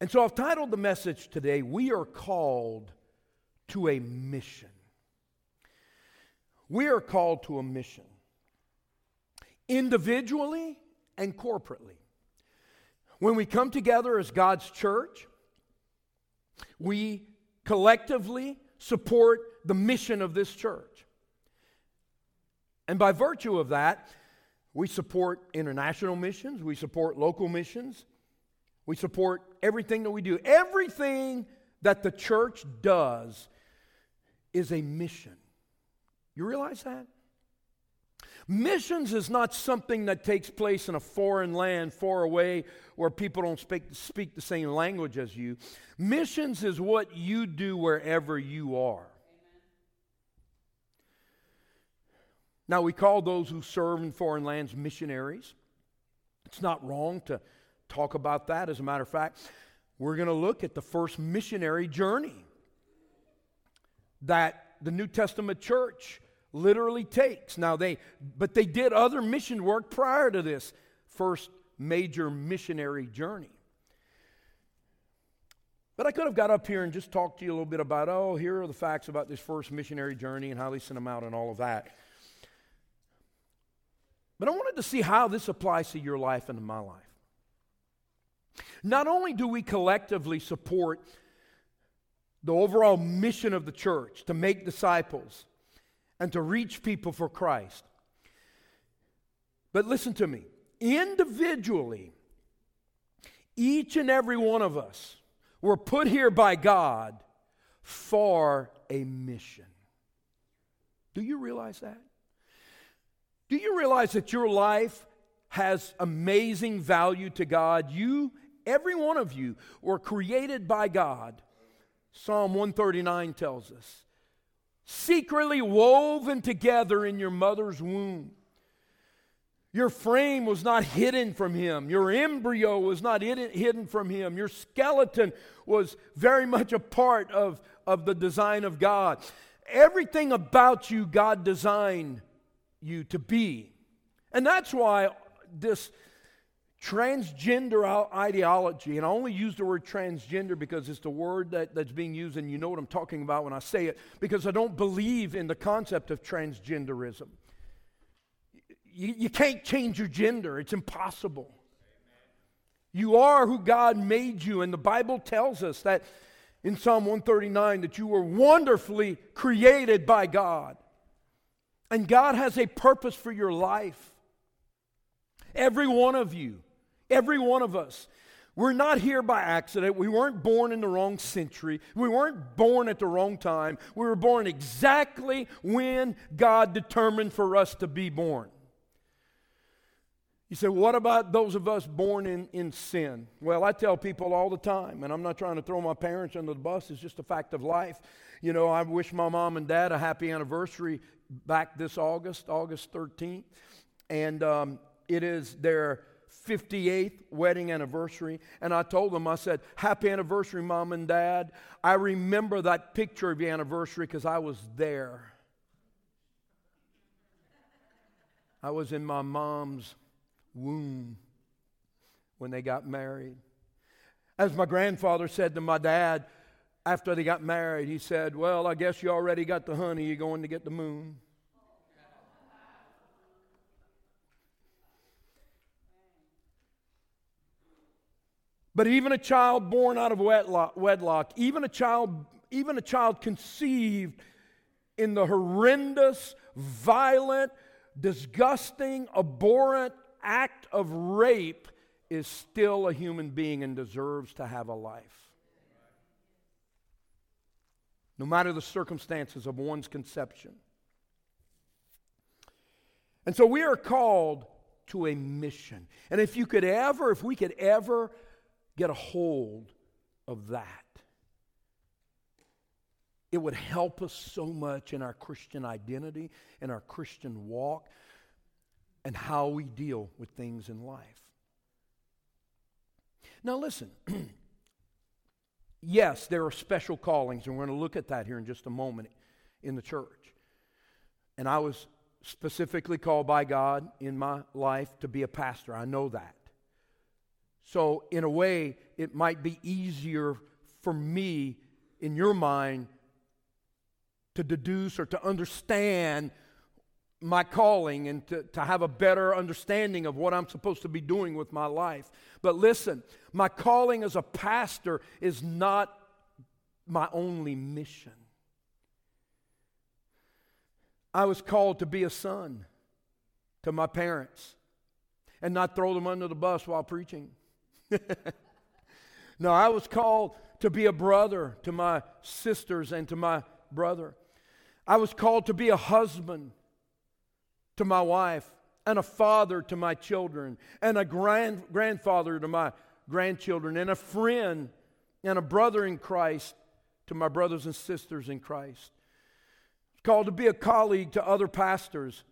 And so I've titled the message today, We Are Called to a Mission. We are called to a mission, individually and corporately. When we come together as God's church, we collectively support the mission of this church. And by virtue of that, we support international missions, we support local missions, we support everything that we do. Everything that the church does is a mission. You realize that? Missions is not something that takes place in a foreign land, far away, where people don't speak the same language as you. Missions is what you do wherever you are. Now, we call those who serve in foreign lands missionaries. It's not wrong to talk about that. As a matter of fact, we're going to look at the first missionary journey that the New Testament church literally takes. Now, they did other mission work prior to this first major missionary journey. But I could have got up here and just talked to you a little bit about, here are the facts about this first missionary journey and how they sent them out and all of that. But I wanted to see how this applies to your life and to my life. Not only do we collectively support the overall mission of the church to make disciples and to reach people for Christ, but listen to me, individually, each and every one of us were put here by God for a mission. Do you realize that? Do you realize that your life has amazing value to God? Every one of you, were created by God. Psalm 139 tells us, secretly woven together in your mother's womb. Your frame was not hidden from Him. Your embryo was not hidden from Him. Your skeleton was very much a part of the design of God. Everything about you, God designed you to be. And that's why this transgender ideology, and I only use the word transgender because it's the word that's being used, and you know what I'm talking about when I say it, because I don't believe in the concept of transgenderism. You can't change your gender. It's impossible. You are who God made you, and the Bible tells us that in Psalm 139 that you were wonderfully created by God. And God has a purpose for your life. Every one of you, every one of us. We're not here by accident. We weren't born in the wrong century. We weren't born at the wrong time. We were born exactly when God determined for us to be born. You say, what about those of us born in sin? Well, I tell people all the time, and I'm not trying to throw my parents under the bus. It's just a fact of life. You know, I wish my mom and dad a happy anniversary back this August 13th. And it is their 58th wedding anniversary. And I told them, I said, happy anniversary, Mom and Dad. I remember that picture of your anniversary because I was there. I was in my mom's womb when they got married. As my grandfather said to my dad after they got married, he said, well, I guess you already got the honey, you're going to get the moon. But even a child born out of wedlock, even a child conceived in the horrendous, violent, disgusting, abhorrent act of rape is still a human being and deserves to have a life. No matter the circumstances of one's conception. And so we are called to a mission. And if we could ever get a hold of that, it would help us so much in our Christian identity, in our Christian walk, and how we deal with things in life. Now listen, yes, there are special callings, and we're going to look at that here in just a moment in the church. And I was specifically called by God in my life to be a pastor. I know that. So in a way, it might be easier for me, in your mind, to deduce or to understand my calling and to have a better understanding of what I'm supposed to be doing with my life. But listen, my calling as a pastor is not my only mission. I was called to be a son to my parents and not throw them under the bus while preaching. No, I was called to be a brother to my sisters and to my brother. I was called to be a husband to my wife, and a father to my children, and a grandfather to my grandchildren, and a friend and a brother in Christ to my brothers and sisters in Christ. I was called to be a colleague to other pastors.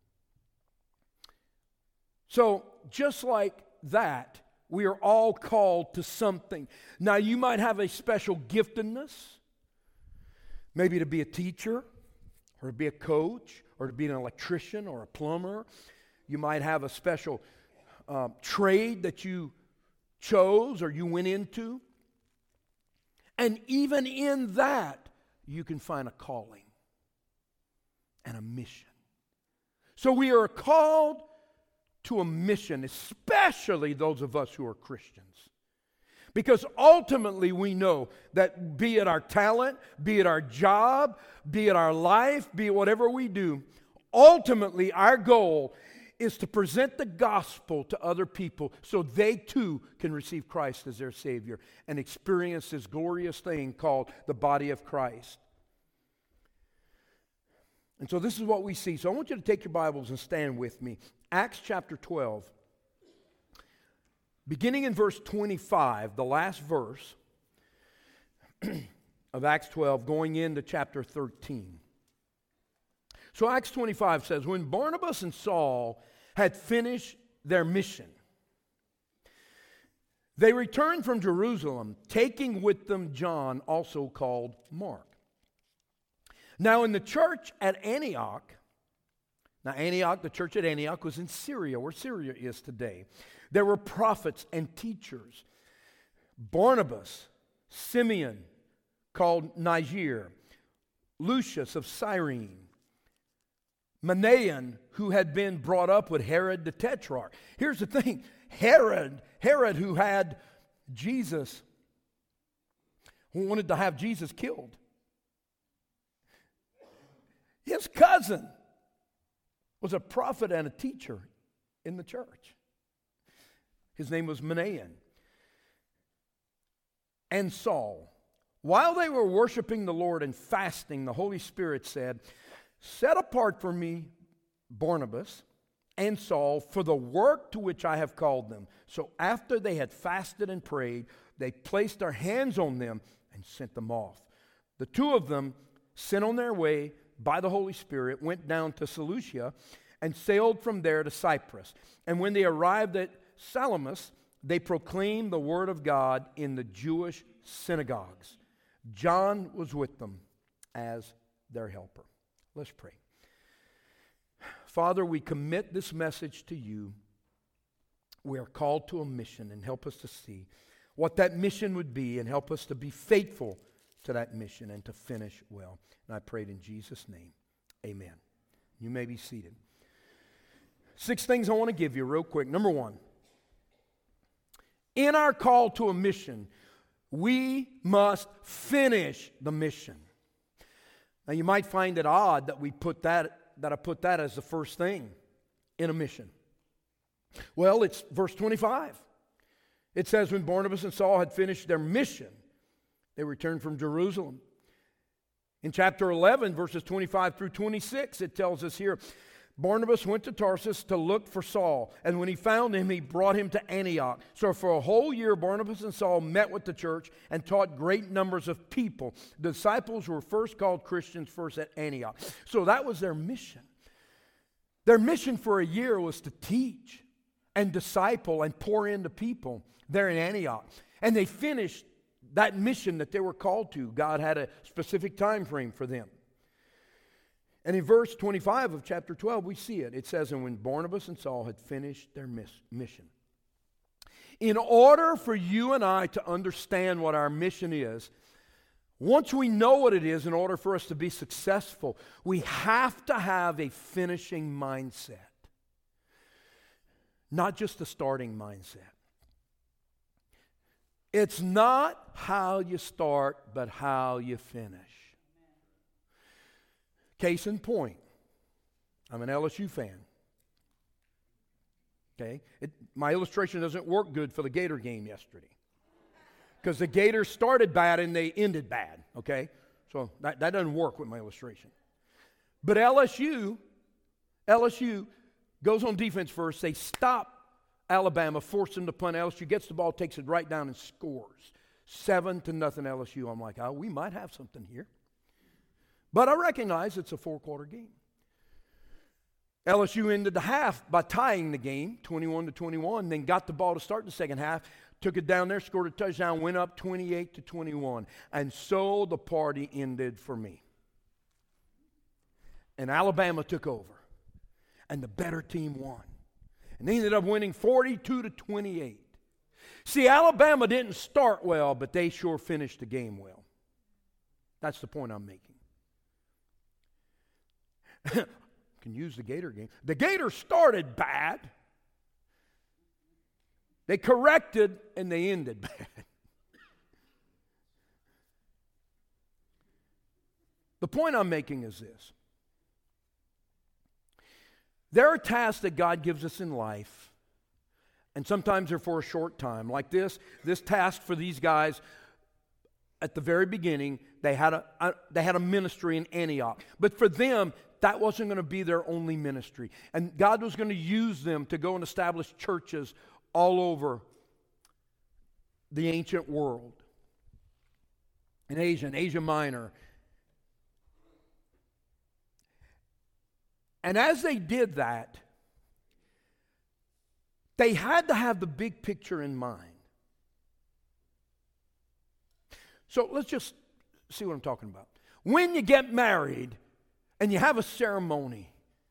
So, just like that, we are all called to something. Now, you might have a special giftedness, maybe to be a teacher, or to be a coach, or to be an electrician or a plumber. You might have a special trade that you chose or you went into. And even in that, you can find a calling and a mission. So we are called to a mission, especially those of us who are Christians. Because ultimately we know that be it our talent, be it our job, be it our life, be it whatever we do, ultimately our goal is to present the gospel to other people so they too can receive Christ as their Savior and experience this glorious thing called the body of Christ. And so this is what we see. So I want you to take your Bibles and stand with me. Acts chapter 12. Beginning in verse 25, the last verse of Acts 12, going into chapter 13. So Acts 25 says, when Barnabas and Saul had finished their mission, they returned from Jerusalem, taking with them John, also called Mark. Now in the church at Antioch, the church at Antioch was in Syria, where Syria is today. There were prophets and teachers. Barnabas, Simeon, called Niger, Lucius of Cyrene, Manaen, who had been brought up with Herod the Tetrarch. Here's the thing, Herod who had Jesus, who wanted to have Jesus killed. His cousin was a prophet and a teacher in the church. His name was Manaen. And Saul, while they were worshiping the Lord and fasting, the Holy Spirit said, set apart for me Barnabas and Saul for the work to which I have called them. So after they had fasted and prayed, they placed their hands on them and sent them off. The two of them, sent on their way by the Holy Spirit, went down to Seleucia and sailed from there to Cyprus. And when they arrived at Salamis, they proclaimed the word of God in the Jewish synagogues. John was with them as their helper. Let's pray. Father, we commit this message to you. We are called to a mission, and help us to see what that mission would be and help us to be faithful to that mission and to finish well. And I prayed in Jesus' name. Amen. You may be seated. 6 things I want to give you real quick. Number 1, in our call to a mission, we must finish the mission. Now you might find it odd that I put that as the first thing in a mission. Well, it's verse 25. It says, when Barnabas and Saul had finished their mission, they returned from Jerusalem. In chapter 11, verses 25 through 26, it tells us here, Barnabas went to Tarsus to look for Saul, and when he found him, he brought him to Antioch. So for a whole year, Barnabas and Saul met with the church and taught great numbers of people. The disciples were first called Christians first at Antioch. So that was their mission. Their mission for a year was to teach and disciple and pour into people there in Antioch. And they finished that mission that they were called to. God had a specific time frame for them. And in verse 25 of chapter 12, we see it. It says, and when Barnabas and Saul had finished their mission. In order for you and I to understand what our mission is, once we know what it is, in order for us to be successful, we have to have a finishing mindset, not just a starting mindset. It's not how you start, but how you finish. Case in point, I'm an LSU fan. Okay? My illustration doesn't work good for the Gator game yesterday, because the Gators started bad and they ended bad. Okay? So that doesn't work with my illustration. But LSU goes on defense first. They stop Alabama, force them to punt. LSU gets the ball, takes it right down and scores. 7-0 LSU. I'm like, oh, we might have something here. But I recognize it's a 4-quarter game. LSU ended the half by tying the game, 21-21, then got the ball to start the second half, took it down there, scored a touchdown, went up 28-21. And so the party ended for me. And Alabama took over. And the better team won. And they ended up winning 42-28. See, Alabama didn't start well, but they sure finished the game well. That's the point I'm making. Can use the Gator game. The Gators started bad. They corrected and they ended bad. The point I'm making is this. There are tasks that God gives us in life, and sometimes they're for a short time. Like this task for these guys at the very beginning, they had a ministry in Antioch. But for them, that wasn't going to be their only ministry. And God was going to use them to go and establish churches all over the ancient world. In Asia Minor. And as they did that, they had to have the big picture in mind. So let's just see what I'm talking about. When you get married and you have a ceremony,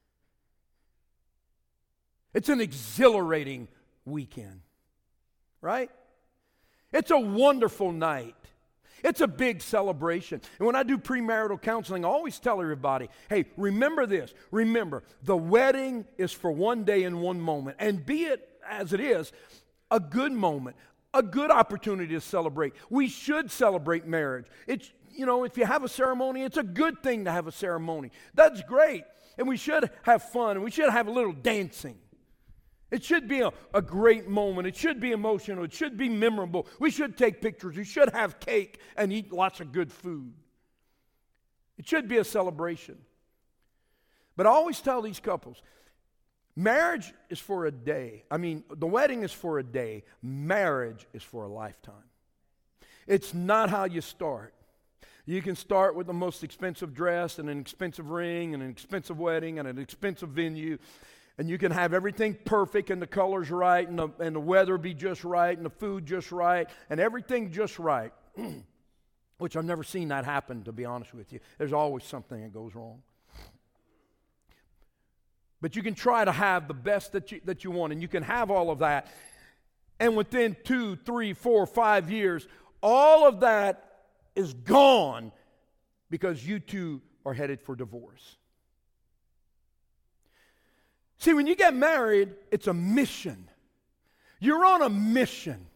it's an exhilarating weekend, right? It's a wonderful night. It's a big celebration. And when I do premarital counseling, I always tell everybody, hey, remember this. Remember, the wedding is for one day and one moment. And be it as it is, a good moment, a good opportunity to celebrate. We should celebrate marriage. It's, if you have a ceremony, it's a good thing to have a ceremony. That's great. And we should have fun, and we should have a little dancing. It should be a great moment. It should be emotional. It should be memorable. We should take pictures. We should have cake and eat lots of good food. It should be a celebration. But I always tell these couples, marriage is for a day. The wedding is for a day. Marriage is for a lifetime. It's not how you start. You can start with the most expensive dress and an expensive ring and an expensive wedding and an expensive venue. And you can have everything perfect and the colors right and the weather be just right and the food just right and everything just right. Which I've never seen that happen, to be honest with you. There's always something that goes wrong. But you can try to have the best that you want, and you can have all of that. And within 2, 3, 4, 5 years, all of that is gone because you two are headed for divorce. See, when you get married, it's a mission. You're on a mission.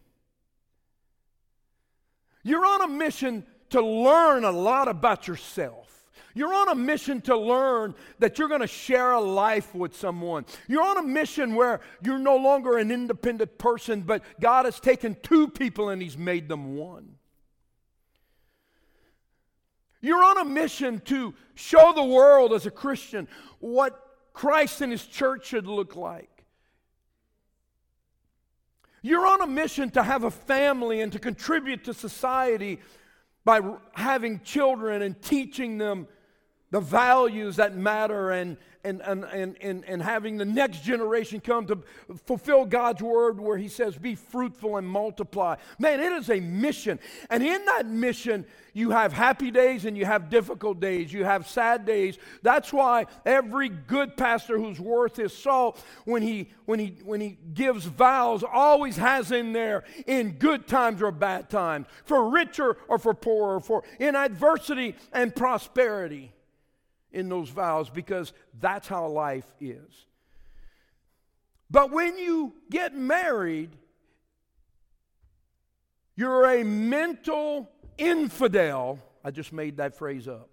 You're on a mission to learn a lot about yourself. You're on a mission to learn that you're going to share a life with someone. You're on a mission where you're no longer an independent person, but God has taken two people and He's made them one. You're on a mission to show the world as a Christian what Christ and His church should look like. You're on a mission to have a family and to contribute to society by having children and teaching them the values that matter, and having the next generation come to fulfill God's word where he says, be fruitful and multiply. Man, it is a mission. And in that mission, you have happy days and you have difficult days. You have sad days. That's why every good pastor who's worth his salt, when he gives vows, always has in there in good times or bad times, for richer or for poorer, for in adversity and prosperity. In those vows, because that's how life is. But when you get married, you're a mental infidel. I just made that phrase up.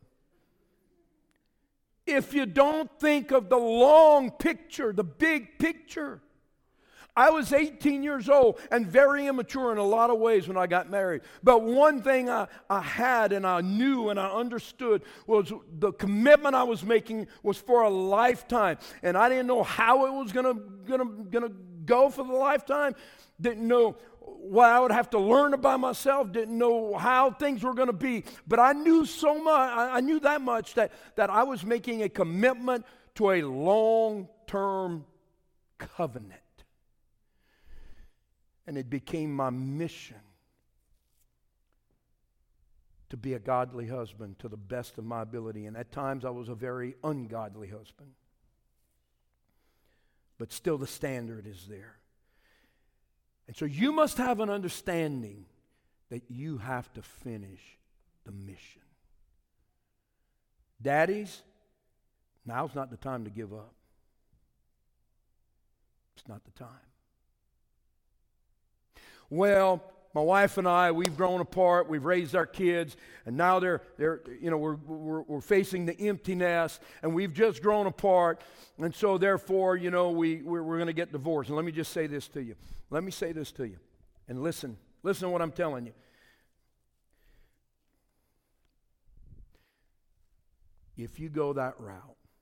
If you don't think of the long picture, the big picture. I was 18 years old and very immature in a lot of ways when I got married. But one thing I had and I knew and I understood was the commitment I was making was for a lifetime. And I didn't know how it was gonna go for the lifetime. Didn't know what I would have to learn about myself. Didn't know how things were going to be. But I knew so much. I knew that much that I was making a commitment to a long-term covenant. And it became my mission to be a godly husband to the best of my ability. And at times I was a very ungodly husband. But still the standard is there. And so you must have an understanding that you have to finish the mission. Daddies, now's not the time to give up. It's not the time. Well, my wife and I, we've grown apart, we've raised our kids, and now we're facing the empty nest, and we've just grown apart, and so therefore, we're going to get divorced. And let me just say this to you. Let me say this to you, and listen to what I'm telling you. If you go that route,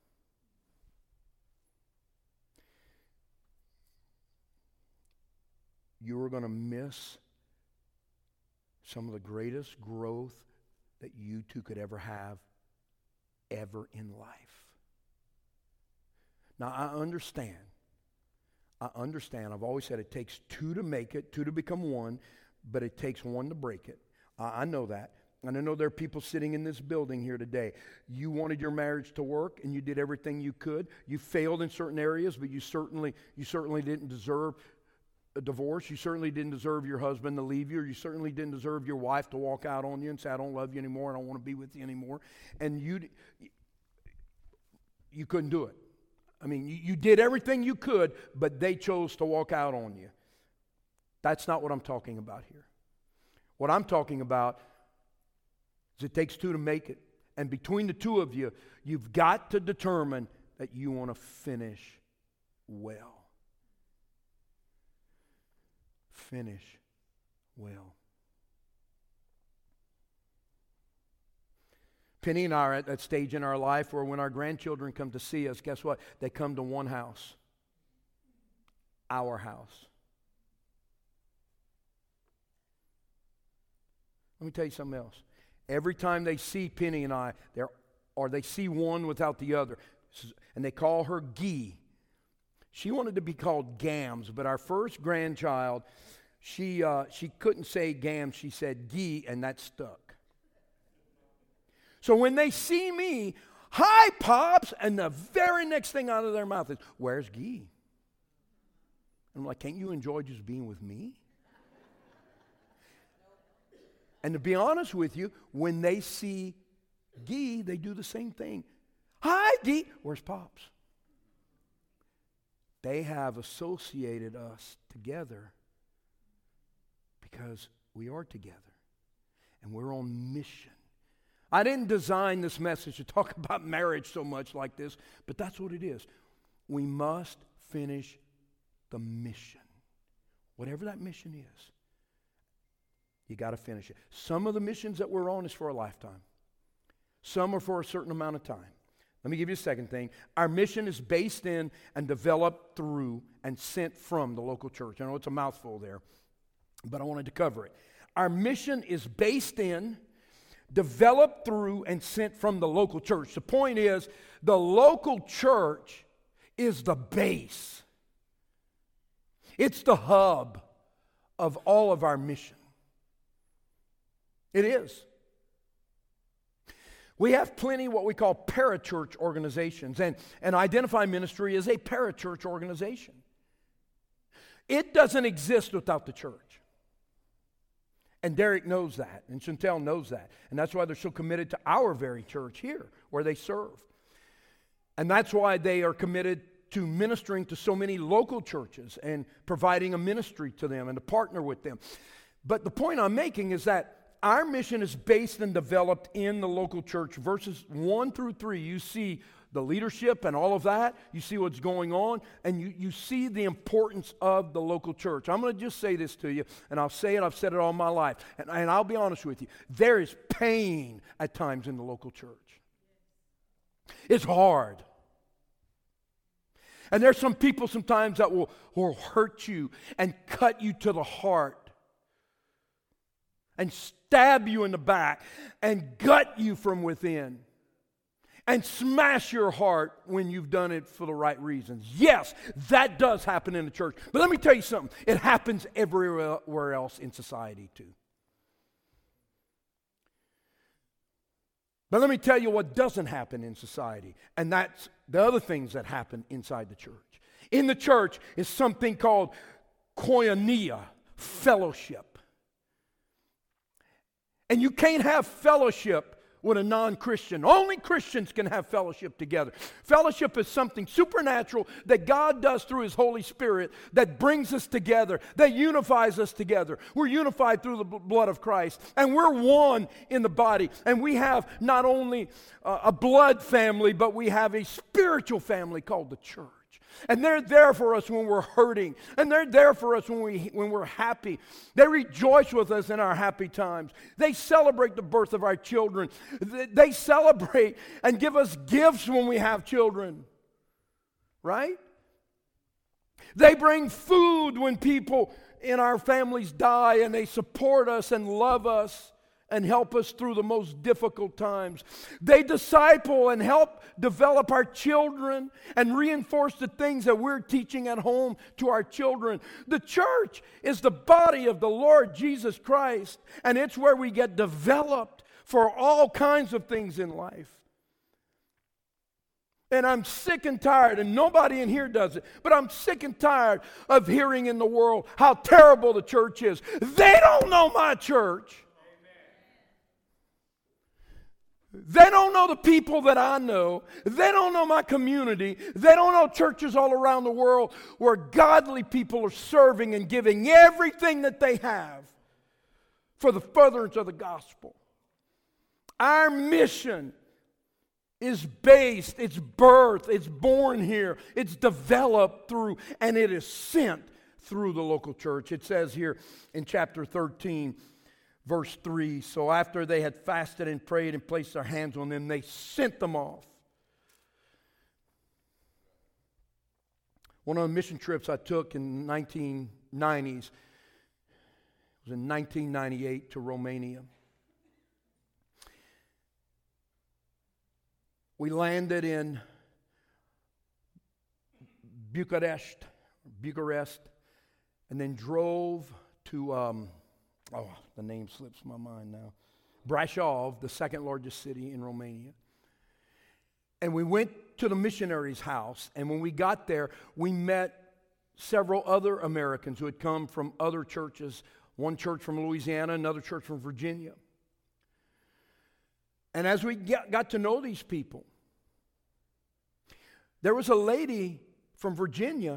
you are going to miss some of the greatest growth that you two could ever have ever in life. Now, I understand. I've always said it takes two to make it, two to become one, but it takes one to break it. I know that. And I know there are people sitting in this building here today. You wanted your marriage to work, and you did everything you could. You failed in certain areas, but you certainly didn't deserve a divorce. You certainly didn't deserve your husband to leave you, or you certainly didn't deserve your wife to walk out on you and say, I don't love you anymore, I don't want to be with you anymore. And you couldn't do it. I mean, you did everything you could, but they chose to walk out on you. That's not what I'm talking about here. What I'm talking about is it takes two to make it. And between the two of you, you've got to determine that you want to finish well. Finish well. Penny and I are at that stage in our life where when our grandchildren come to see us, guess what? They come to one house. Our house. Let me tell you something else. Every time they see Penny and I, or they see one without the other, and they call her Gee. She wanted to be called Gams, but our first grandchild, she couldn't say Gams. She said Gee, and that stuck. So when they see me, hi, Pops, and the very next thing out of their mouth is, where's Gee? I'm like, can't you enjoy just being with me? And to be honest with you, when they see Gee, they do the same thing. Hi, Gee. Where's Pops? They have associated us together because we are together. And we're on mission. I didn't design this message to talk about marriage so much like this, but that's what it is. We must finish the mission. Whatever that mission is, you got to finish it. Some of the missions that we're on is for a lifetime. Some are for a certain amount of time. Let me give you a second thing. Our mission is based in and developed through and sent from the local church. I know it's a mouthful there, but I wanted to cover it. Our mission is based in, developed through and sent from the local church. The point is, the local church is the base. It's the hub of all of our mission. It is. We have plenty what we call parachurch organizations, and Identify Ministry is a parachurch organization. It doesn't exist without the church. And Derek knows that, and Chantel knows that. And that's why they're so committed to our very church here, where they serve. And that's why they are committed to ministering to so many local churches and providing a ministry to them and to partner with them. But the point I'm making is that our mission is based and developed in the local church. Verses 1 through 3, you see the leadership and all of that. You see what's going on, and you see the importance of the local church. I'm going to just say this to you, and I'll say it. I've said it all my life, and I'll be honest with you. There is pain at times in the local church. It's hard. And there's some people sometimes that will hurt you and cut you to the heart and stab you in the back and gut you from within and smash your heart when you've done it for the right reasons. Yes, that does happen in the church. But let me tell you something. It happens everywhere else in society too. But let me tell you what doesn't happen in society, and that's the other things that happen inside the church. In the church is something called koinonia, fellowship. And you can't have fellowship with a non-Christian. Only Christians can have fellowship together. Fellowship is something supernatural that God does through His Holy Spirit that brings us together, that unifies us together. We're unified through the blood of Christ, and we're one in the body. And we have not only a blood family, but we have a spiritual family called the church. And they're there for us when we're hurting. And they're there for us when we're happy. They rejoice with us in our happy times. They celebrate the birth of our children. They celebrate and give us gifts when we have children. Right? They bring food when people in our families die, and they support us and love us and help us through the most difficult times. They disciple and help develop our children and reinforce the things that we're teaching at home to our children. The church is the body of the Lord Jesus Christ, and it's where we get developed for all kinds of things in life. And I'm sick and tired, and nobody in here does it, but I'm sick and tired of hearing in the world how terrible the church is. They don't know my church. They don't know the people that I know. They don't know my community. They don't know churches all around the world where godly people are serving and giving everything that they have for the furtherance of the gospel. Our mission is based, it's birthed, it's born here, it's developed through, and it is sent through the local church. It says here in chapter 13, Verse 3, so after they had fasted and prayed and placed their hands on them, they sent them off. One of the mission trips I took in the 1990s was in 1998 to Romania. We landed in Bucharest, and then drove to the name slips my mind now. Brașov, the second largest city in Romania. And we went to the missionary's house, and when we got there, we met several other Americans who had come from other churches, one church from Louisiana, another church from Virginia. And as we got to know these people, there was a lady from Virginia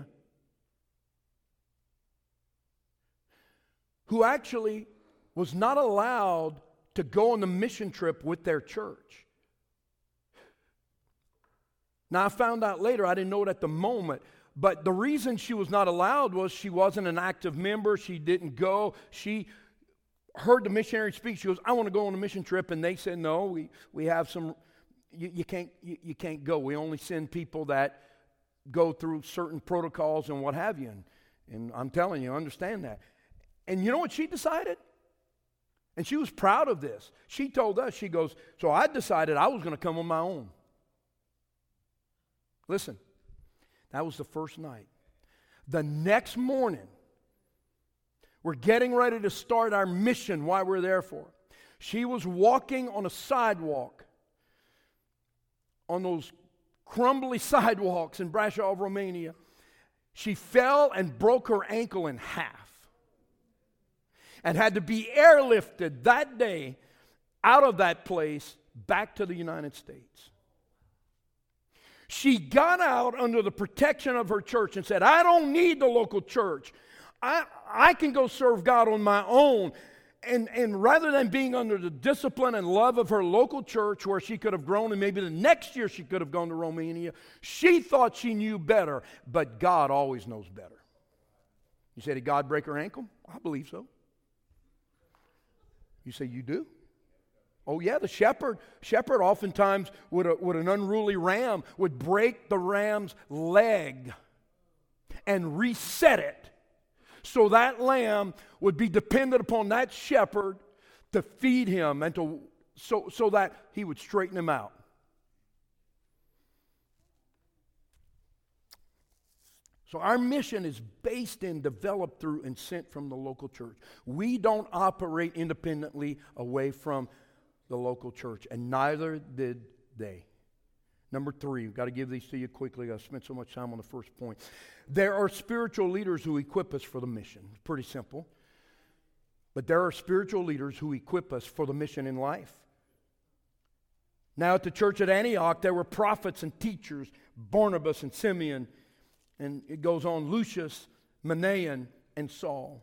who actually was not allowed to go on the mission trip with their church. Now, I found out later, I didn't know it at the moment, but the reason she was not allowed was she wasn't an active member. She didn't go. She heard the missionary speak. She goes, I want to go on a mission trip. And they said, no, we have some, you can't go. We only send people that go through certain protocols and what have you. And I'm telling you, understand that. And you know what she decided? And she was proud of this. She told us, she goes, so I decided I was going to come on my own. Listen, that was the first night. The next morning, we're getting ready to start our mission, why we're there for. She was walking on a sidewalk, on those crumbly sidewalks in Brașov, Romania. She fell and broke her ankle in half and had to be airlifted that day out of that place back to the United States. She got out under the protection of her church and said, I don't need the local church. I can go serve God on my own. And rather than being under the discipline and love of her local church where she could have grown and maybe the next year she could have gone to Romania, she thought she knew better, but God always knows better. You say, did God break her ankle? I believe so. You say, you do? Oh yeah, the shepherd oftentimes with an unruly ram would break the ram's leg and reset it so that lamb would be dependent upon that shepherd to feed him and so that he would straighten him out. So our mission is based in, developed through, and sent from the local church. We don't operate independently away from the local church, and neither did they. Number 3, we've got to give these to you quickly. I've spent so much time on the first point. There are spiritual leaders who equip us for the mission. Pretty simple. But there are spiritual leaders who equip us for the mission in life. Now at the church at Antioch, there were prophets and teachers, Barnabas and Simeon, and it goes on, Lucius, Manaen, and Saul.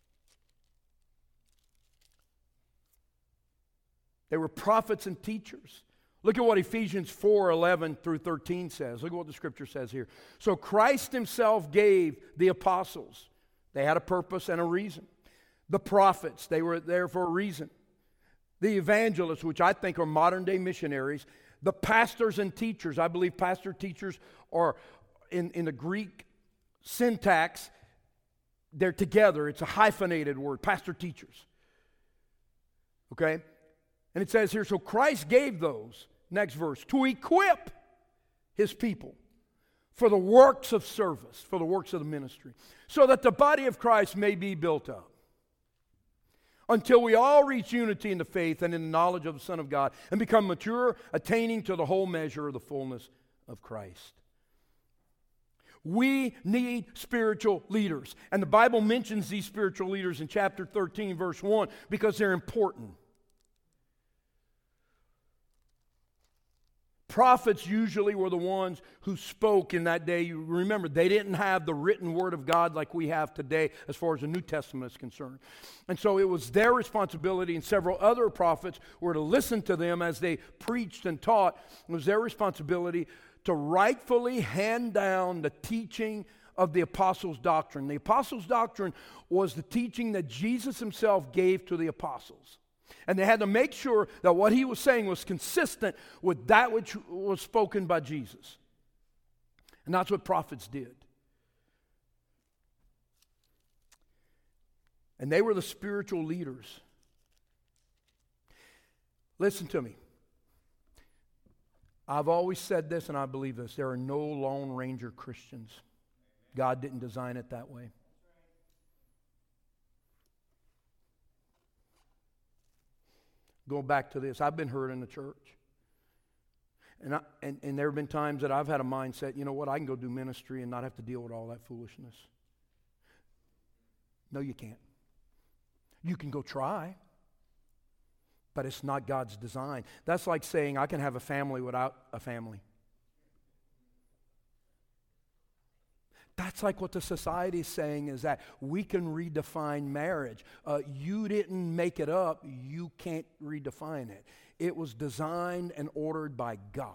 They were prophets and teachers. Look at what Ephesians 4:11 through 13 says. Look at what the scripture says here. So Christ himself gave the apostles. They had a purpose and a reason. The prophets, they were there for a reason. The evangelists, which I think are modern day missionaries. The pastors and teachers. I believe pastor teachers are in the Greek syntax, they're together. It's a hyphenated word, pastor teachers. Okay? And it says here, so Christ gave those, next verse, to equip his people for the works of service, for the works of the ministry, so that the body of Christ may be built up until we all reach unity in the faith and in the knowledge of the Son of God and become mature, attaining to the whole measure of the fullness of Christ. We need spiritual leaders. And the Bible mentions these spiritual leaders in chapter 13, verse 1, because they're important. Prophets usually were the ones who spoke in that day. You remember, they didn't have the written word of God like we have today as far as the New Testament is concerned. And so it was their responsibility, and several other prophets were to listen to them as they preached and taught. It was their responsibility to rightfully hand down the teaching of the apostles' doctrine. The apostles' doctrine was the teaching that Jesus himself gave to the apostles. And they had to make sure that what he was saying was consistent with that which was spoken by Jesus. And that's what prophets did. And they were the spiritual leaders. Listen to me. I've always said this, and I believe this. There are no Lone Ranger Christians. God didn't design it that way. Go back to this. I've been hurt in the church. And there have been times that I've had a mindset, you know what, I can go do ministry and not have to deal with all that foolishness. No, you can't. You can go try, but it's not God's design. That's like saying I can have a family without a family. That's like what the society is saying, is that we can redefine marriage. You didn't make it up. You can't redefine it. It was designed and ordered by God.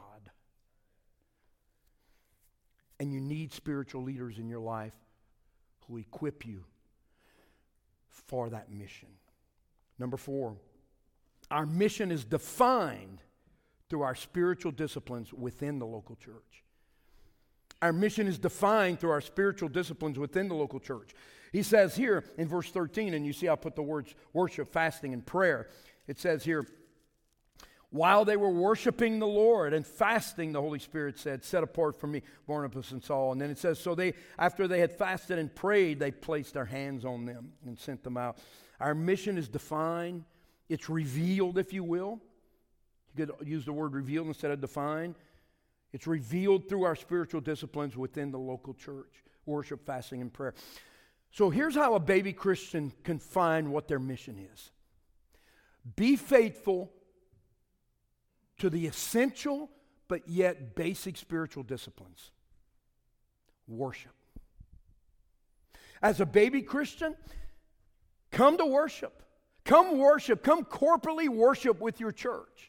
And you need spiritual leaders in your life who equip you for that mission. Number 4, our mission is defined through our spiritual disciplines within the local church. Our mission is defined through our spiritual disciplines within the local church. He says here in verse 13, and you see I put the words worship, fasting, and prayer. It says here, while they were worshiping the Lord and fasting, the Holy Spirit said, set apart from me Barnabas and Saul. And then it says, so after they had fasted and prayed, they placed their hands on them and sent them out. Our mission is defined. It's revealed, if you will. You could use the word revealed instead of defined. It's revealed through our spiritual disciplines within the local church. Worship, fasting, and prayer. So here's how a baby Christian can find what their mission is. Be faithful to the essential but yet basic spiritual disciplines. Worship. As a baby Christian, come to worship. Come worship. Come corporately worship with your church.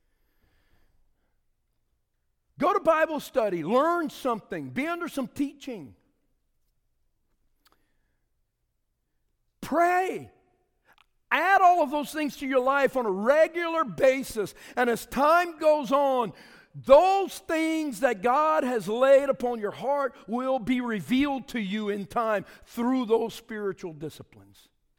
Go to Bible study. Learn something. Be under some teaching. Pray. Add all of those things to your life on a regular basis. And as time goes on, those things that God has laid upon your heart will be revealed to you in time through those spiritual disciplines.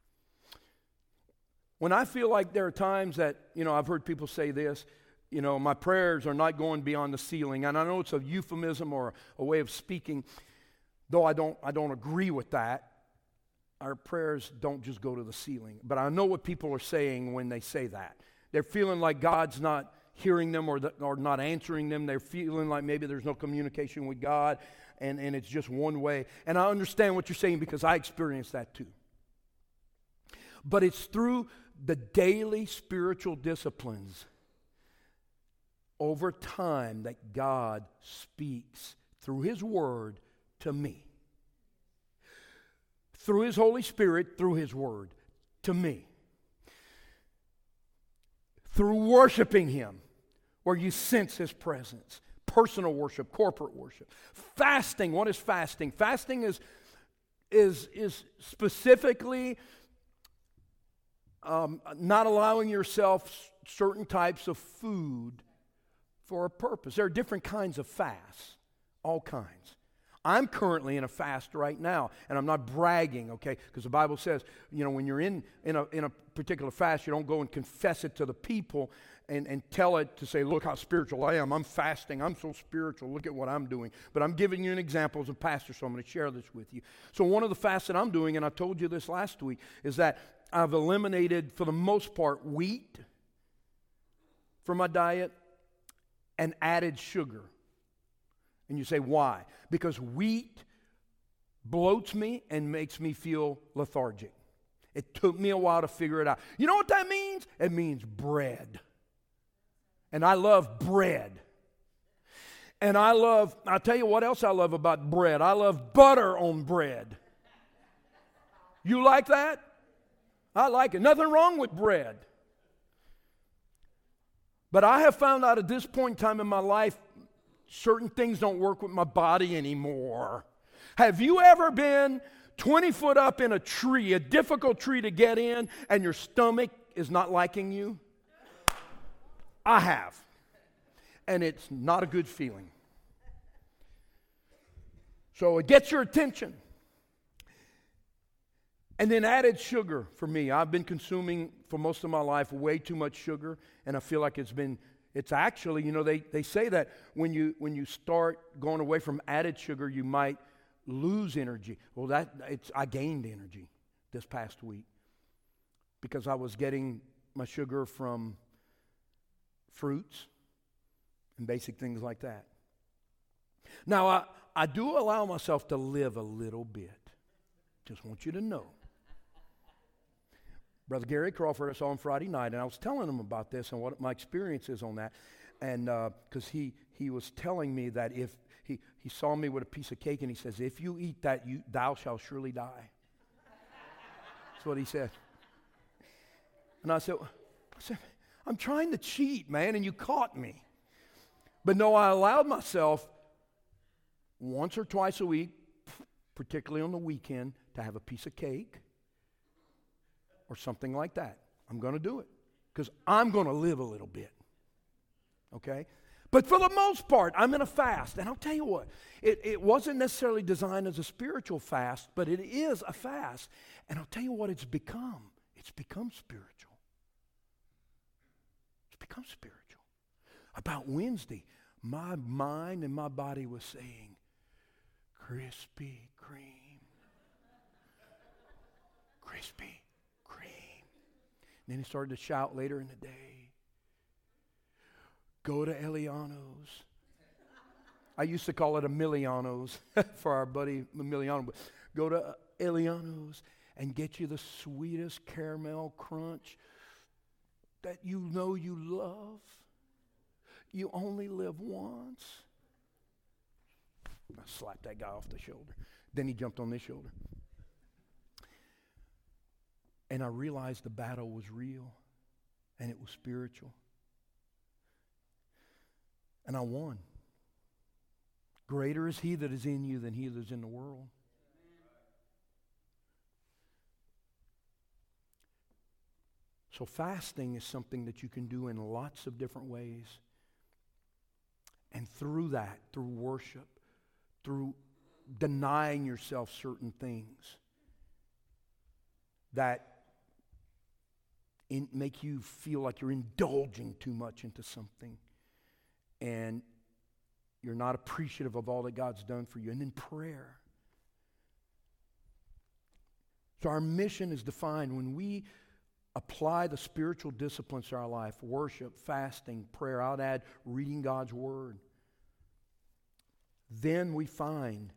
When I feel like there are times that, I've heard people say this, my prayers are not going beyond the ceiling. And I know it's a euphemism or a way of speaking, though I don't agree with that. Our prayers don't just go to the ceiling. But I know what people are saying when they say that. They're feeling like God's not hearing them or not answering them. They're feeling like maybe there's no communication with God and it's just one way. And I understand what you're saying because I experienced that too. But it's through the daily spiritual disciplines over time that God speaks through His Word to me. Through His Holy Spirit, through His Word, to me. Through worshiping Him, where you sense His presence. Personal worship, corporate worship. Fasting, what is fasting? Fasting is specifically not allowing yourself certain types of food for a purpose. There are different kinds of fasts, all kinds. I'm currently in a fast right now, and I'm not bragging, okay? Because the Bible says, when you're in a particular fast, you don't go and confess it to the people and tell it to say, look how spiritual I am. I'm fasting. I'm so spiritual. Look at what I'm doing. But I'm giving you an example as a pastor, so I'm going to share this with you. So one of the fasts that I'm doing, and I told you this last week, is that I've eliminated, for the most part, wheat from my diet and added sugar. And you say, why? Because wheat bloats me and makes me feel lethargic. It took me a while to figure it out. You know what that means? It means bread. And I love bread. And I'll tell you what else I love about bread. I love butter on bread. You like that? I like it. Nothing wrong with bread. But I have found out at this point in time in my life, certain things don't work with my body anymore. Have you ever been 20 foot up in a tree, a difficult tree to get in, and your stomach is not liking you? I have. And it's not a good feeling. So it gets your attention. And then added sugar for me. I've been consuming for most of my life way too much sugar, and I feel like it's actually, they say that when you start going away from added sugar, you might lose energy. Well, I gained energy this past week because I was getting my sugar from fruits and basic things like that. Now, I do allow myself to live a little bit. Just want you to know. Brother Gary Crawford, I saw him Friday night, and I was telling him about this and what my experience is on that. And because he was telling me that if he saw me with a piece of cake, and he says, if you eat that, thou shalt surely die. That's what he said. And I said, I'm trying to cheat, man, and you caught me. But no, I allowed myself once or twice a week, particularly on the weekend, to have a piece of cake or something like that. I'm going to do it because I'm going to live a little bit. Okay? But for the most part, I'm in a fast. And I'll tell you what, it wasn't necessarily designed as a spiritual fast, but it is a fast. And I'll tell you what it's become. It's become spiritual. It's become spiritual. About Wednesday, my mind and my body was saying, Krispy Kreme. Krispy Kreme. And then he started to shout later in the day, go to Eliano's. I used to call it Emiliano's for our buddy Emiliano. But go to Eliano's and get you the sweetest caramel crunch that you know you love. You only live once. I slapped that guy off the shoulder. Then he jumped on this shoulder. And I realized the battle was real and it was spiritual. And I won. Greater is he that is in you than he that is in the world. So fasting is something that you can do in lots of different ways. And through that, through worship, through denying yourself certain things that make you feel like you're indulging too much into something and you're not appreciative of all that God's done for you. And then prayer. So our mission is defined when we apply the spiritual disciplines to our life, worship, fasting, prayer. I would add reading God's Word. Then we find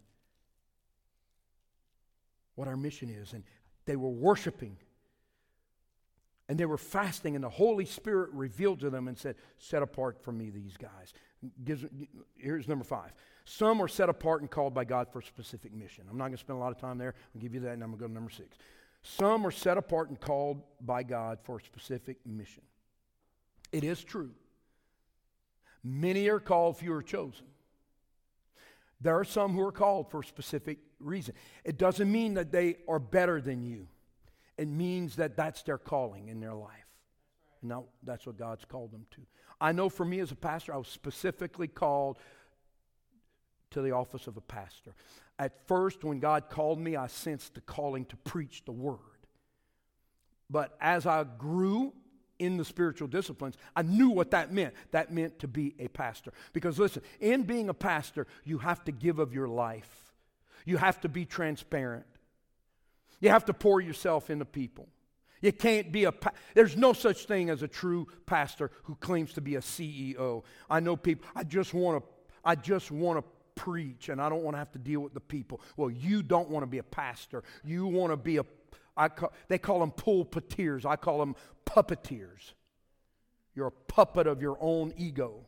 what our mission is. And they were worshiping. And they were fasting, and the Holy Spirit revealed to them and said, set apart for me these guys. Here's number 5. Some are set apart and called by God for a specific mission. I'm not going to spend a lot of time there. I'll give you that, and I'm going to go to number 6. Some are set apart and called by God for a specific mission. It is true. Many are called, few are chosen. There are some who are called for a specific reason. It doesn't mean that they are better than you. It means that that's their calling in their life. And now that's what God's called them to. I know for me as a pastor, I was specifically called to the office of a pastor. At first, when God called me, I sensed the calling to preach the Word. But as I grew in the spiritual disciplines, I knew what that meant. That meant to be a pastor. Because listen, in being a pastor, you have to give of your life. You have to be transparent. You have to pour yourself into people. You can't be there's no such thing as a true pastor who claims to be a CEO. I know people, I just want to preach and I don't want to have to deal with the people. Well, you don't want to be a pastor. You want to be they call them pulpiteers. I call them puppeteers. You're a puppet of your own ego.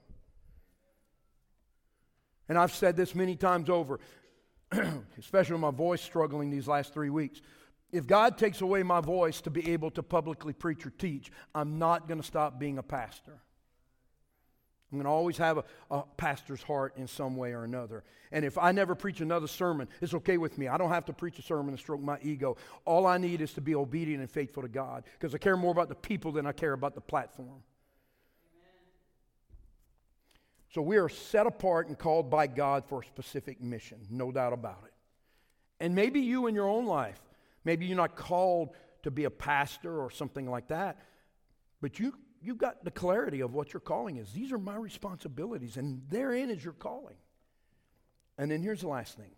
And I've said this many times over, especially with my voice struggling these last 3 weeks. If God takes away my voice to be able to publicly preach or teach, I'm not going to stop being a pastor. I'm going to always have a pastor's heart in some way or another. And if I never preach another sermon, it's okay with me. I don't have to preach a sermon and stroke my ego. All I need is to be obedient and faithful to God because I care more about the people than I care about the platform. Amen. So we are set apart and called by God for a specific mission, no doubt about it. And maybe you in your own life, maybe you're not called to be a pastor or something like that, but you've got the clarity of what your calling is. These are my responsibilities, and therein is your calling. And then here's the last thing.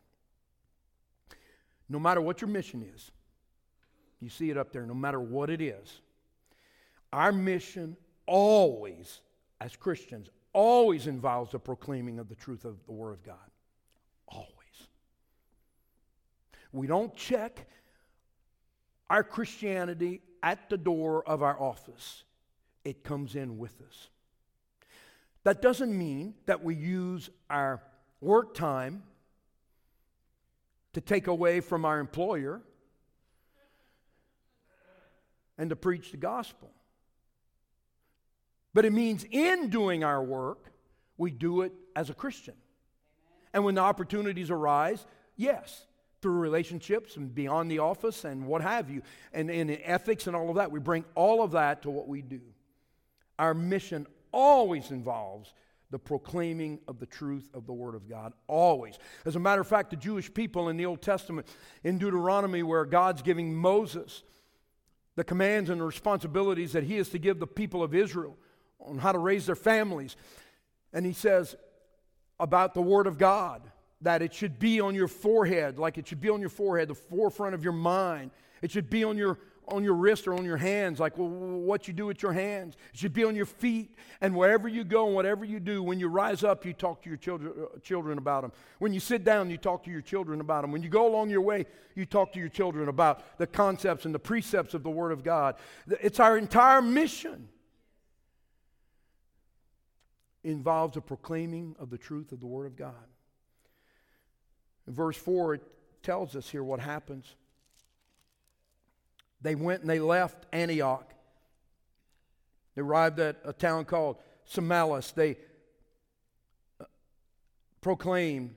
No matter what your mission is, you see it up there, no matter what it is, our mission always, as Christians, always involves the proclaiming of the truth of the Word of God. Always. We don't check our Christianity at the door of our office. It comes in with us. That doesn't mean that we use our work time to take away from our employer and to preach the gospel. But it means in doing our work, we do it as a Christian. And when the opportunities arise, yes, through relationships and beyond the office and what have you, and in ethics and all of that, we bring all of that to what we do. Our mission always involves the proclaiming of the truth of the Word of God. Always. As a matter of fact, the Jewish people in the Old Testament, in Deuteronomy, where God's giving Moses the commands and the responsibilities that he is to give the people of Israel on how to raise their families. And he says about the Word of God, that it should be on your forehead, like it should be on your forehead, the forefront of your mind. It should be on your wrist or on your hands, like what you do with your hands. It should be on your feet. And wherever you go and whatever you do, when you rise up, you talk to your children about them. When you sit down, you talk to your children about them. When you go along your way, you talk to your children about the concepts and the precepts of the Word of God. It's our entire mission. It involves the proclaiming of the truth of the Word of God. In verse 4, it tells us here what happens. They went and they left Antioch. They arrived at a town called Salamis. They proclaimed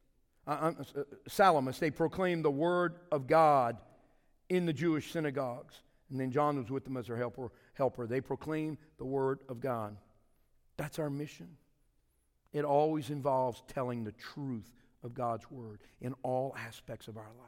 the Word of God in the Jewish synagogues. And then John was with them as their helper. They proclaimed the Word of God. That's our mission. It always involves telling the truth of God's Word in all aspects of our life.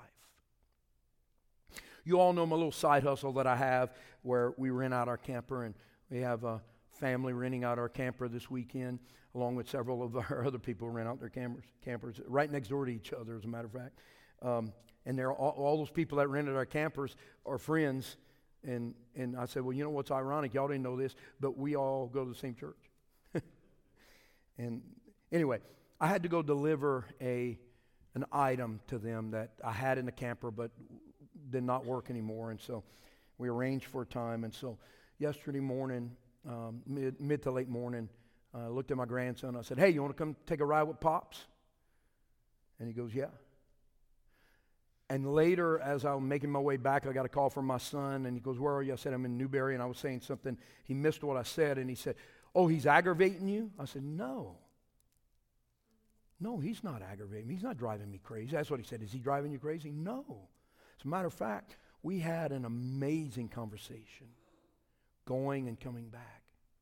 You all know my little side hustle that I have where we rent out our camper, and we have a family renting out our camper this weekend, along with several of our other people who rent out their campers right next door to each other, as a matter of fact. And they're all those people that rented our campers are friends. And I said, well, you know what's ironic? Y'all didn't know this, but we all go to the same church. And anyway, I had to go deliver an item to them that I had in the camper, but did not work anymore. And so we arranged for a time. And so yesterday morning, mid to late morning, I looked at my grandson. I said, hey, you want to come take a ride with Pops? And he goes, yeah. And later, as I'm making my way back, I got a call from my son, and he goes, where are you? I said, I'm in Newberry, and I was saying something. He missed what I said, and he said, oh, he's aggravating you? I said, no. No, he's not aggravating me. He's not driving me crazy. That's what he said. Is he driving you crazy? No. As a matter of fact, we had an amazing conversation, going and coming back.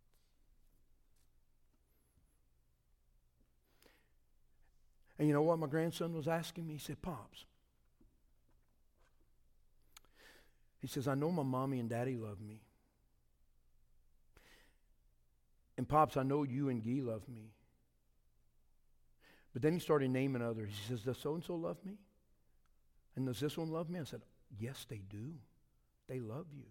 And you know what my grandson was asking me? He said, Pops, he says, I know my mommy and daddy love me. And Pops, I know you and Guy love me. But then he started naming others. He says, does so-and-so love me? And does this one love me? I said, yes, they do. They love you.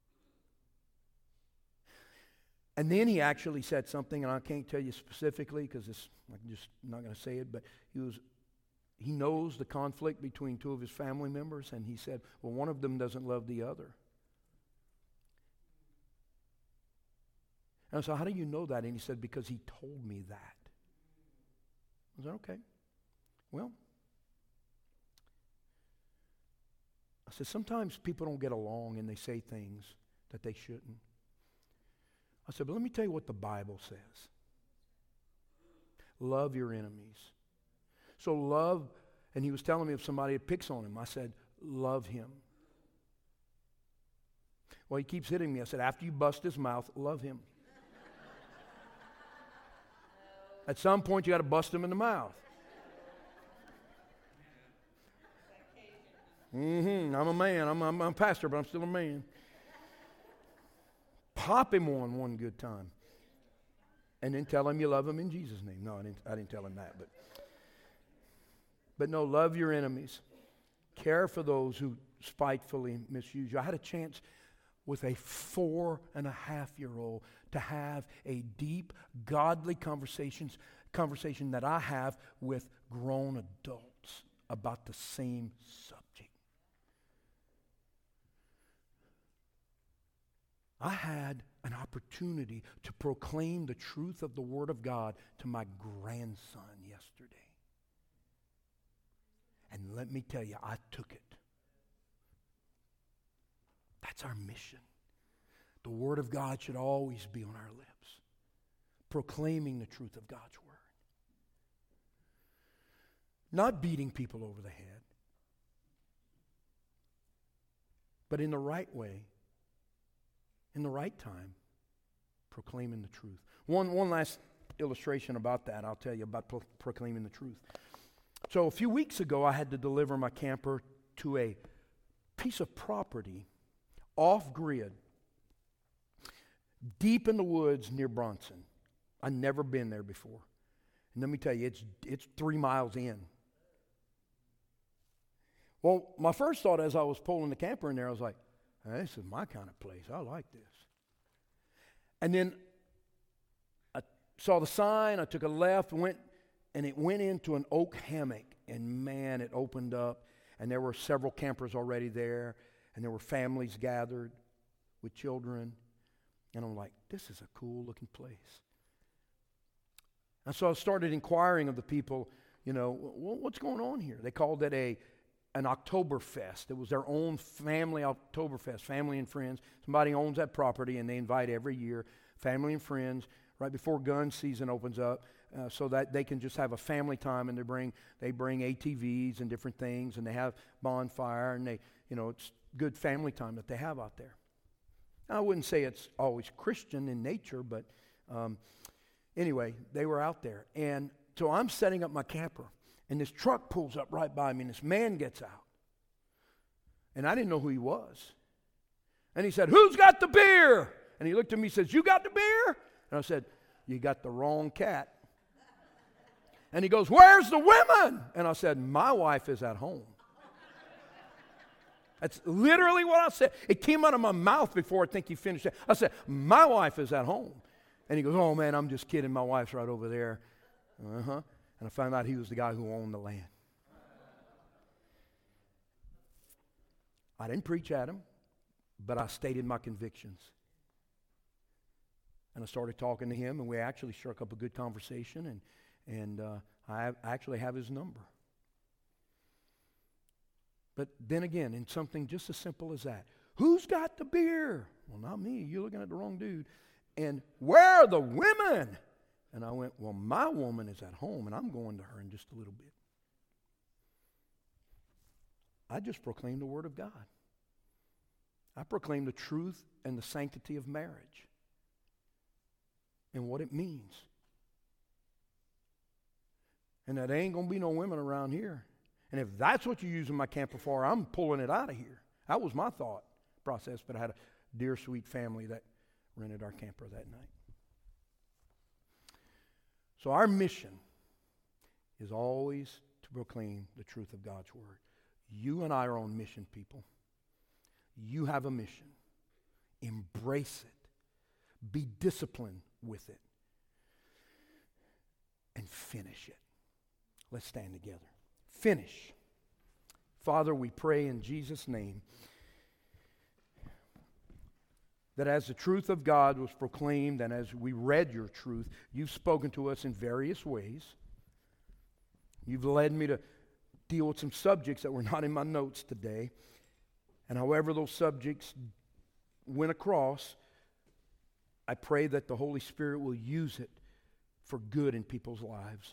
And then he actually said something, and I can't tell you specifically because I'm just not going to say it, but he knows the conflict between two of his family members, and he said, well, one of them doesn't love the other. And I said, how do you know that? And he said, because he told me that. I said, okay. Well, I said, sometimes people don't get along and they say things that they shouldn't. I said, but let me tell you what the Bible says. Love your enemies. So love, and he was telling me if somebody picks on him, I said, love him. Well, he keeps hitting me. I said, after you bust his mouth, love him. At some point, you got to bust him in the mouth. I'm a man. I'm a pastor, but I'm still a man. Pop him one good time. And then tell him you love him in Jesus' name. No, I didn't tell him that. But no, love your enemies. Care for those who spitefully misuse you. I had a chance with a 4.5-year-old to have a deep, godly conversation that I have with grown adults about the same subject. I had an opportunity to proclaim the truth of the Word of God to my grandson yesterday. And let me tell you, I took it. That's our mission. The Word of God should always be on our lips, proclaiming the truth of God's Word. Not beating people over the head, but in the right way, in the right time, proclaiming the truth. One last illustration about that. I'll tell you about proclaiming the truth. So a few weeks ago, I had to deliver my camper to a piece of property off-grid, deep in the woods near Bronson. I'd never been there before. And let me tell you, it's 3 miles in. Well, my first thought as I was pulling the camper in there, I was like, hey, this is my kind of place. I like this. And then I saw the sign. I took a left, and it went into an oak hammock. And man, it opened up, and there were several campers already there, and there were families gathered with children. And I'm like, this is a cool looking place. And so I started inquiring of the people, what's going on here? They called it an Oktoberfest. It was their own family Oktoberfest, family and friends. Somebody owns that property, and they invite every year family and friends right before gun season opens up, so that they can just have a family time, and they bring ATVs and different things, and they have bonfire, and it's good family time that they have out there. I wouldn't say it's always Christian in nature, but anyway, they were out there. And so I'm setting up my camper, and this truck pulls up right by me, and this man gets out. And I didn't know who he was. And he said, "Who's got the beer?" And he looked at me and says, "You got the beer?" And I said, "You got the wrong cat." And he goes, "Where's the women?" And I said, "My wife is at home." That's literally what I said. It came out of my mouth before I think he finished it. I said, "My wife is at home." And he goes, "Oh man, I'm just kidding. My wife's right over there." And I found out he was the guy who owned the land. I didn't preach at him, but I stated my convictions. And I started talking to him, and we actually struck up a good conversation, and I actually have his number. But then again, in something just as simple as that, "Who's got the beer?" "Well, not me. You're looking at the wrong dude." "And where are the women?" And I went, "Well, my woman is at home, and I'm going to her in just a little bit." I just proclaimed the Word of God. I proclaimed the truth and the sanctity of marriage and what it means. And that ain't going to be no women around here. And if that's what you're using my camper for, I'm pulling it out of here. That was my thought process, but I had a dear, sweet family that rented our camper that night. So our mission is always to proclaim the truth of God's Word. You and I are on mission, people. You have a mission. Embrace it. Be disciplined with it. And finish it. Let's stand together. Finish. Father, we pray in Jesus' name that as the truth of God was proclaimed and as we read your truth, you've spoken to us in various ways. You've led me to deal with some subjects that were not in my notes today. And however those subjects went across, I pray that the Holy Spirit will use it for good in people's lives.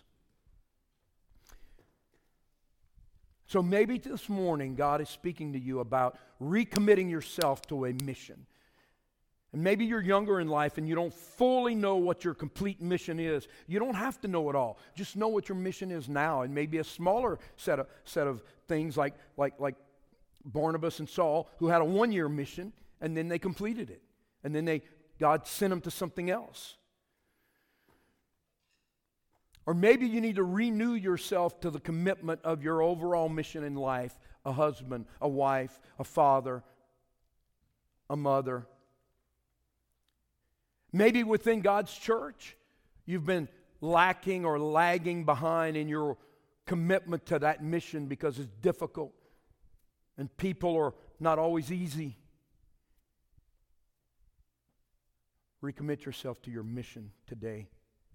So maybe this morning God is speaking to you about recommitting yourself to a mission. And maybe you're younger in life and you don't fully know what your complete mission is. You don't have to know it all. Just know what your mission is now, and maybe a smaller set of things like Barnabas and Saul, who had a 1-year mission and then they completed it. And then God sent them to something else. Or maybe you need to renew yourself to the commitment of your overall mission in life: a husband, a wife, a father, a mother. Maybe within God's church, you've been lacking or lagging behind in your commitment to that mission because it's difficult and people are not always easy. Recommit yourself to your mission today.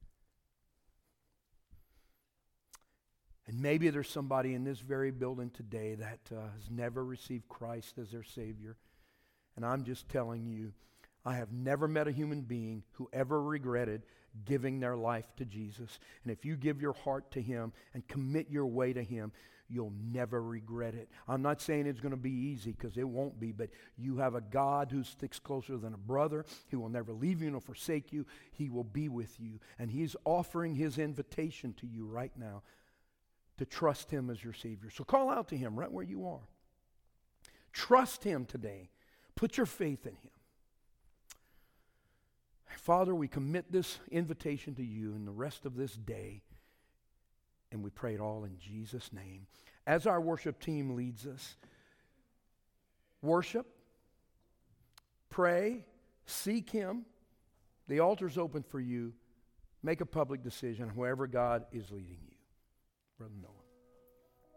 And maybe there's somebody in this very building today that has never received Christ as their Savior. And I'm just telling you, I have never met a human being who ever regretted giving their life to Jesus. And if you give your heart to Him and commit your way to Him, you'll never regret it. I'm not saying it's going to be easy, because it won't be, but you have a God who sticks closer than a brother. He will never leave you nor forsake you. He will be with you. And He's offering His invitation to you right now to trust Him as your Savior. So call out to Him right where you are. Trust Him today. Put your faith in Him. Father, we commit this invitation to you in the rest of this day, and we pray it all in Jesus' name. As our worship team leads us, worship, pray, seek Him. The altar's open for you. Make a public decision wherever God is leading you. Brother Noah.